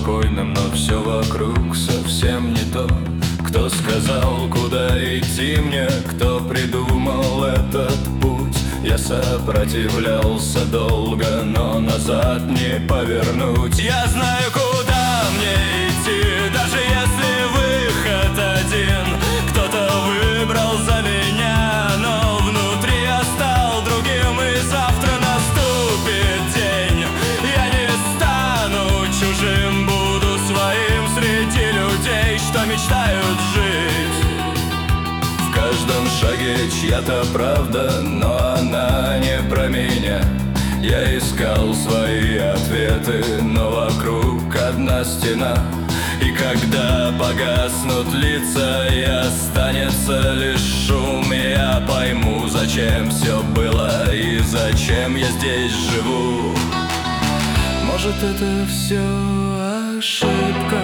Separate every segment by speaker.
Speaker 1: спокойным, но все вокруг совсем не то. Кто сказал, куда идти мне, кто придумал этот путь? Я сопротивлялся долго, но назад не повернуть. Я знаю, куда мне идти, даже если выход один. Кто-то выбрал за меня, но внутри я стал другим. И завтра наступит день, я не стану чужим, буду своим среди людей, что мечтают жить. В каждом шаге чья-то правда, но она не про меня. Я искал свои ответы, но вокруг одна стена. И когда погаснут лица и останется лишь шум, я пойму, зачем все было и зачем я здесь живу. Может, это все ошибка,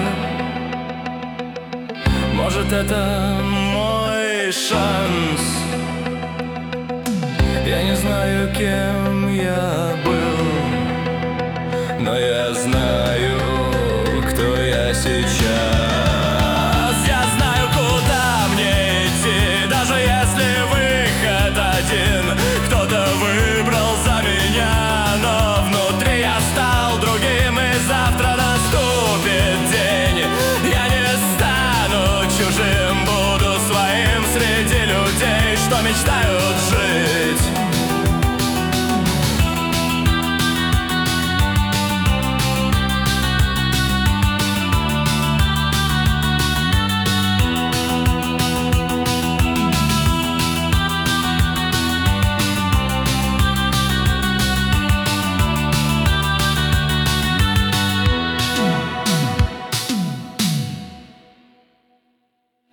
Speaker 1: может, это мой шанс. Я не знаю, кем я был, но я знаю,